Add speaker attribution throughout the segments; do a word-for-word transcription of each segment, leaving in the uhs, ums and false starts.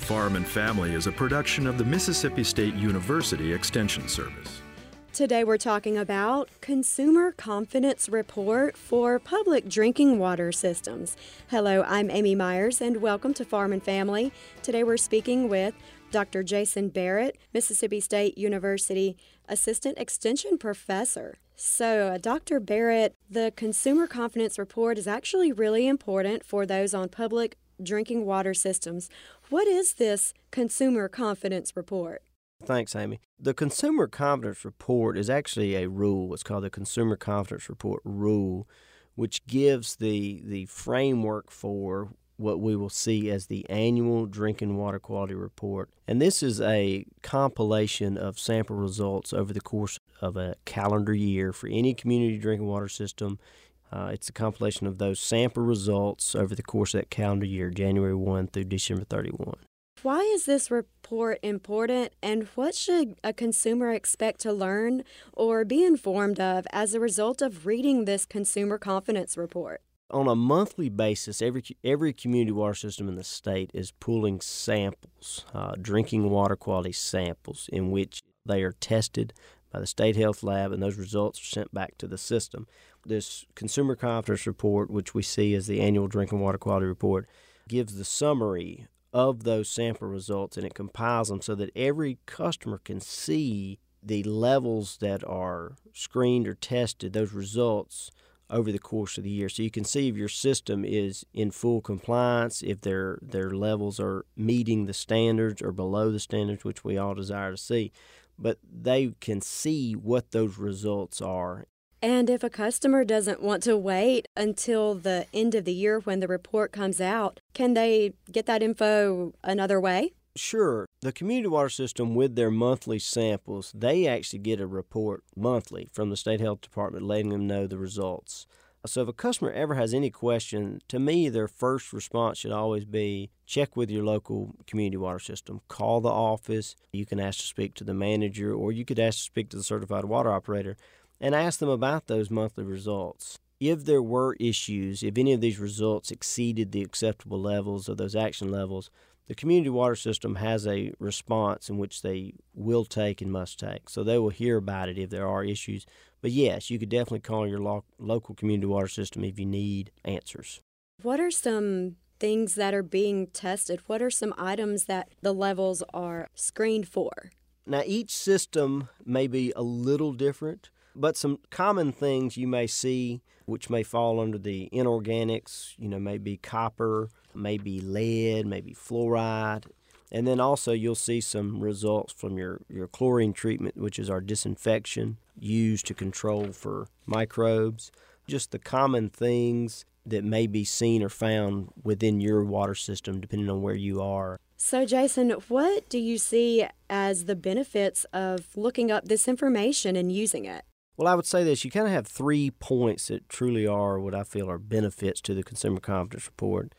Speaker 1: Farm and Family is a production of the Mississippi State University Extension Service.
Speaker 2: Today we're talking about Consumer Confidence Report for Public Drinking Water Systems. Hello, I'm Amy Myers and welcome to Farm and Family. Today we're speaking with Doctor Jason Barrett, Mississippi State University Assistant Extension Professor. So, uh, Doctor Barrett, the Consumer Confidence Report is actually really important for those on public drinking water systems. What is this Consumer Confidence Report?
Speaker 3: Thanks, Amy. The Consumer Confidence Report is actually a rule. It's called the Consumer Confidence Report Rule, which gives the the framework for what we will see as the annual drinking water quality report. And this is a compilation of sample results over the course of a calendar year for any community drinking water system. Uh, it's a compilation of those sample results over the course of that calendar year, January first through December thirty-first.
Speaker 2: Why is this report important, and what should a consumer expect to learn or be informed of as a result of reading this Consumer Confidence Report?
Speaker 3: On a monthly basis, every every community water system in the state is pulling samples, uh, drinking water quality samples, in which they are tested by the State Health Lab, and those results are sent back to the system. This Consumer Confidence Report, which we see as the annual drinking water quality report, gives the summary of those sample results, and it compiles them so that every customer can see the levels that are screened or tested, those results, over the course of the year. So you can see if your system is in full compliance, if their their levels are meeting the standards or below the standards, which we all desire to see. But they can see what those results are.
Speaker 2: And if a customer doesn't want to wait until the end of the year when the report comes out, can they get that info another way?
Speaker 3: Sure. The community water system, with their monthly samples, they actually get a report monthly from the State Health Department letting them know the results. So if a customer ever has any question, to me, their first response should always be check with your local community water system. Call the office. You can ask to speak to the manager, or you could ask to speak to the certified water operator and ask them about those monthly results. If there were issues, if any of these results exceeded the acceptable levels of those action levels, the community water system has a response in which they will take and must take. So they will hear about it if there are issues. But yes, you could definitely call your lo- local community water system if you need answers.
Speaker 2: What are some things that are being tested? What are some items that the levels are screened for?
Speaker 3: Now, each system may be a little different, but some common things you may see, which may fall under the inorganics, you know, maybe copper, maybe lead, maybe fluoride. And then also you'll see some results from your, your chlorine treatment, which is our disinfection used to control for microbes. Just the common things that may be seen or found within your water system, depending on where you are.
Speaker 2: So, Jason, what do you see as the benefits of looking up this information and using it?
Speaker 3: Well, I would say this. You kind of have three points that truly are what I feel are benefits to the Consumer Confidence Report.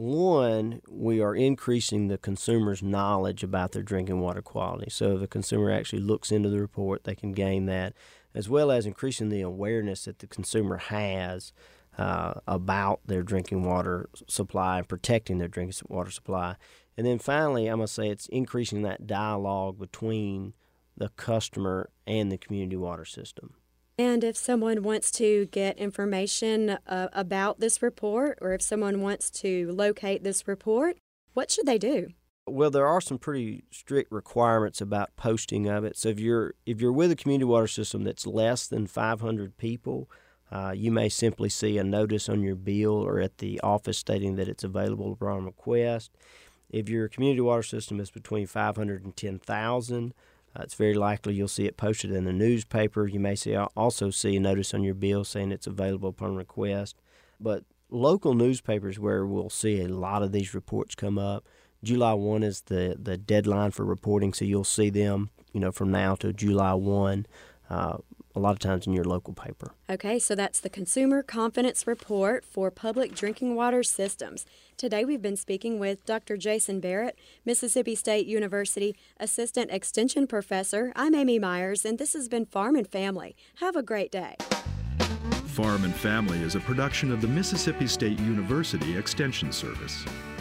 Speaker 3: One, we are increasing the consumer's knowledge about their drinking water quality. So if a consumer actually looks into the report, they can gain that, as well as increasing the awareness that the consumer has uh, about their drinking water supply and protecting their drinking water supply. And then finally, I'm going to say it's increasing that dialogue between the customer and the community water system.
Speaker 2: And if someone wants to get information uh, about this report, or if someone wants to locate this report, what should they do?
Speaker 3: Well, there are some pretty strict requirements about posting of it. So if you're if you're with a community water system that's less than five hundred people, uh, you may simply see a notice on your bill or at the office stating that it's available upon request. If your community water system is between five hundred and ten thousand, Uh, it's very likely you'll see it posted in the newspaper. You may see also see a notice on your bill saying it's available upon request. But local newspapers where we'll see a lot of these reports come up, July first is the, the deadline for reporting, so you'll see them, you know, from now to July first, uh, a lot of times in your local paper.
Speaker 2: Okay, so that's the Consumer Confidence Report for Public Drinking Water Systems. Today we've been speaking with Doctor Jason Barrett, Mississippi State University Assistant Extension Professor. I'm Amy Myers, and this has been Farm and Family. Have a great day.
Speaker 1: Farm and Family is a production of the Mississippi State University Extension Service.